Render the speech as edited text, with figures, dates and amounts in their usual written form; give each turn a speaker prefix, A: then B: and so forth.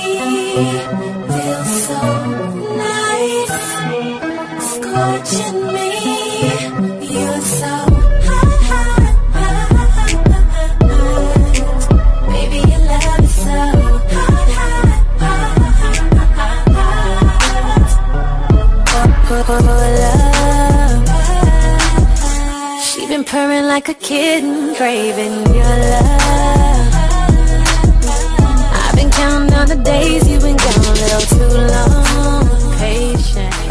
A: Feels so nice, scorching me. You're so hot, hot, hot. Baby, your love is so hot, hot, hot, hot. Love. She been purring like a kitten, craving your love. I've been counting down the days you've been gone a little too long. Patient.